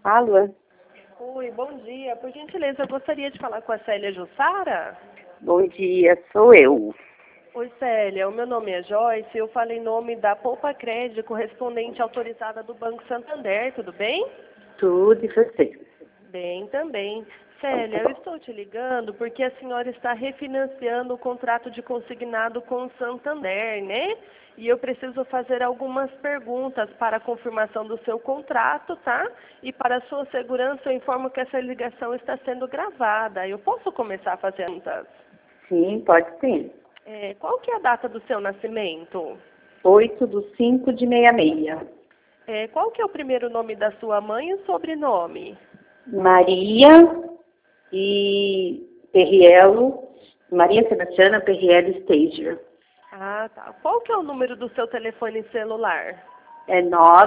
Alô? Oi, bom dia. Por gentileza, eu gostaria de falar com a Célia Jussara. Bom dia, sou eu. Oi, Célia. O meu nome é Joyce. Eu falo em nome da Poupa Crédito, correspondente autorizada do Banco Santander. Tudo bem? Tudo e você? Bem também. Então, Célia, tá eu bom. estou te ligando porque a senhora está refinanciando o contrato de consignado com o Santander, né? E eu preciso fazer algumas perguntas para a confirmação do seu contrato, tá? E para a sua segurança, eu informo que essa ligação está sendo gravada. Eu posso começar a fazer perguntas? Sim, pode sim. Qual que é a data do seu nascimento? 8/5/66. Qual que é o primeiro nome da sua mãe e o sobrenome? Maria e Perriello, Maria Sebastiana Perriello Stager. Ah, tá. Qual que é o número do seu telefone celular? É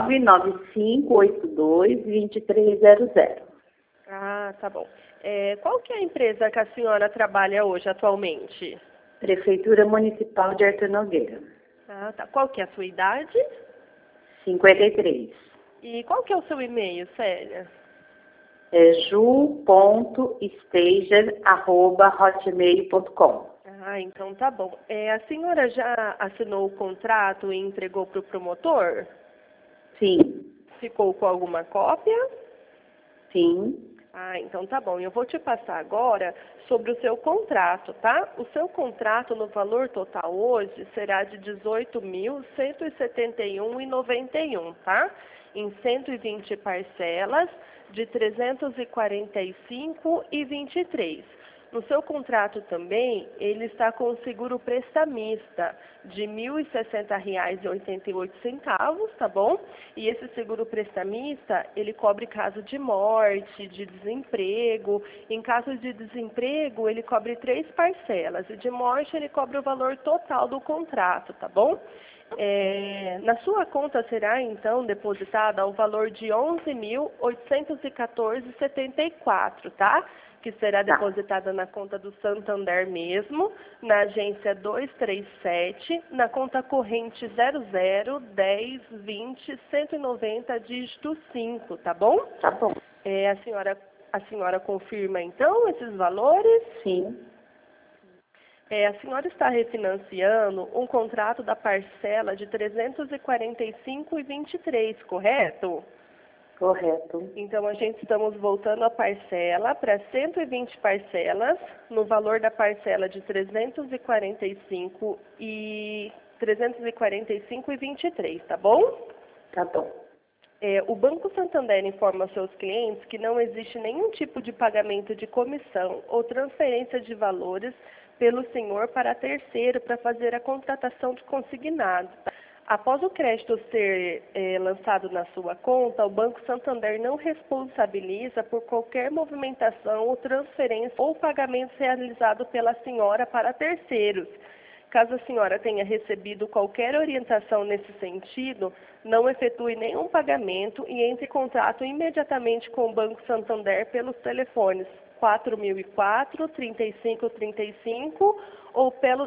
99582-2300. Ah, tá bom. Qual que é a empresa que a senhora trabalha hoje, atualmente? Prefeitura Municipal de Artur Nogueira. Ah, tá. Qual que é a sua idade? 53. E qual que é o seu e-mail, Célia? É ju.stager@hotmail.com. Ah, então tá bom. A senhora já assinou o contrato e entregou para o promotor? Sim, Ficou com alguma cópia? sim. Ah, então tá bom. Eu vou te passar agora sobre o seu contrato, tá? O seu contrato no valor total hoje será de 18.171,91, tá? Em 120 parcelas de 345,23. No seu contrato também, ele está com o seguro prestamista de R$ 1.060,88, tá bom? E esse seguro prestamista, ele cobre caso de morte, de desemprego. Em caso de desemprego, ele cobre 3 parcelas. E de morte, ele cobre o valor total do contrato, tá bom? Na sua conta será, então, depositada o valor de R$ 11.814,74, tá? Que será depositada na conta do Santander mesmo, na agência 237, na conta corrente 001020 dígito 5, tá bom? Tá bom. A senhora confirma, então, esses valores? Sim, A senhora está refinanciando um contrato da parcela de 345,23, correto? correto. Então, a gente estamos voltando a parcela para 120 parcelas, no valor da parcela de 345,23, tá bom? Tá bom. O Banco Santander informa aos seus clientes que não existe nenhum tipo de pagamento de comissão ou transferência de valores pelo senhor para terceiro para fazer a contratação de consignado. Após o crédito ser lançado na sua conta, o Banco Santander não responsabiliza por qualquer movimentação ou transferência ou pagamento realizado pela senhora para terceiros. Caso a senhora tenha recebido qualquer orientação nesse sentido, não efetue nenhum pagamento e entre em contato imediatamente com o Banco Santander pelos telefones 4004-3535 ou pelo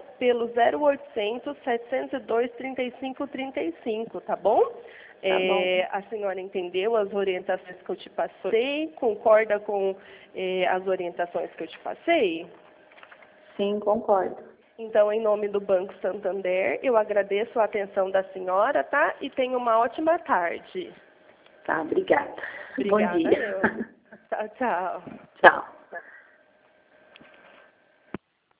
0800-702-3535, tá bom? Tá bom. A senhora entendeu as orientações que eu te passei? Concorda com as orientações que eu te passei? Sim, concordo. Então, em nome do Banco Santander, eu agradeço a atenção da senhora, tá? E tenha uma ótima tarde. Tá, obrigada. Obrigada, Bom dia. eu. Tchau, tchau. Tchau.